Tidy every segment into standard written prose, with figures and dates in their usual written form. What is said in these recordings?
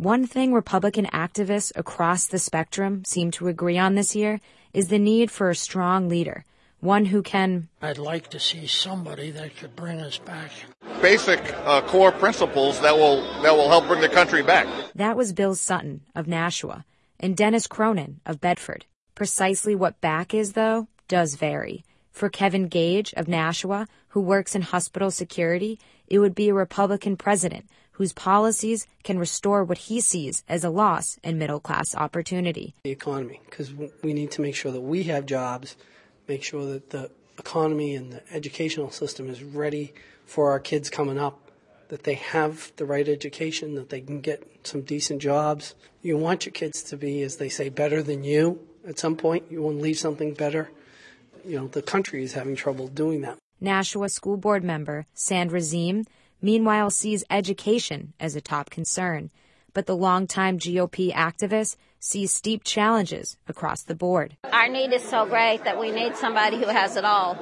One thing Republican activists across the spectrum seem to agree on this year is the need for a strong leader, one who can... I'd like to see somebody that could bring us back. Basic core principles that will help bring the country back. That was Bill Sutton of Nashua and Dennis Cronin of Bedford. Precisely what back is, though, does vary. For Kevin Gage of Nashua, who works in hospital security, it would be a Republican president whose policies can restore what he sees as a loss in middle-class opportunity. The economy, because we need to make sure that we have jobs, make sure that the economy and the educational system is ready for our kids coming up, that they have the right education, that they can get some decent jobs. You want your kids to be, as they say, better than you at some point. You want to leave something better. You know, the country is having trouble doing that. Nashua School Board member Sandra Ziem, meanwhile, sees education as a top concern, but the longtime GOP activist sees steep challenges across the board. Our need is so great that we need somebody who has it all.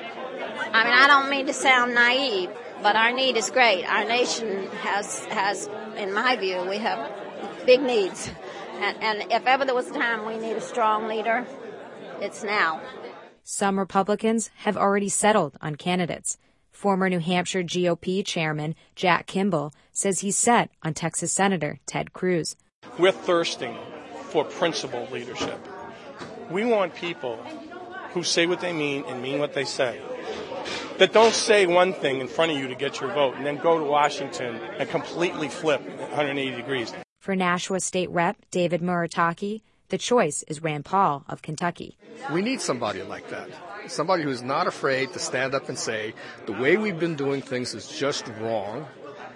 I mean, I don't mean to sound naive, but our need is great. Our nation has, in my view, we have big needs. And if ever there was a time we need a strong leader, it's now. Some Republicans have already settled on candidates. Former New Hampshire GOP chairman Jack Kimball says he's set on Texas Senator Ted Cruz. We're thirsting for principled leadership. We want people who say what they mean and mean what they say, that don't say one thing in front of you to get your vote and then go to Washington and completely flip 180 degrees. For Nashua State Rep David Murataki, the choice is Rand Paul of Kentucky. We need somebody like that. Somebody who's not afraid to stand up and say, the way we've been doing things is just wrong,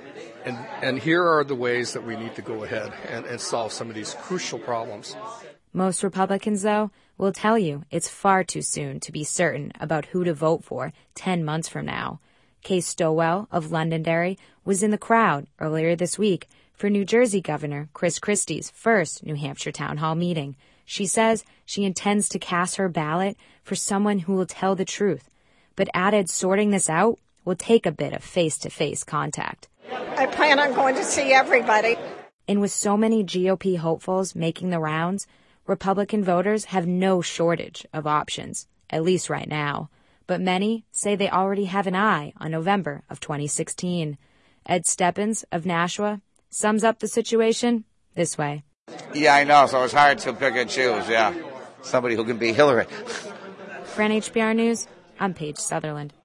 and here are the ways that we need to go ahead and solve some of these crucial problems. Most Republicans, though, will tell you it's far too soon to be certain about who to vote for 10 months from now. Kay Stowell of Londonderry was in the crowd earlier this week for New Jersey Governor Chris Christie's first New Hampshire town hall meeting. She says she intends to cast her ballot for someone who will tell the truth, but added sorting this out will take a bit of face-to-face contact. I plan on going to see everybody. And with so many GOP hopefuls making the rounds, Republican voters have no shortage of options, at least right now. But many say they already have an eye on November of 2016. Ed Steppens of Nashua sums up the situation this way. Yeah, I know, so it's hard to pick and choose, yeah. Somebody who can be Hillary. For NHBR News, I'm Paige Sutherland.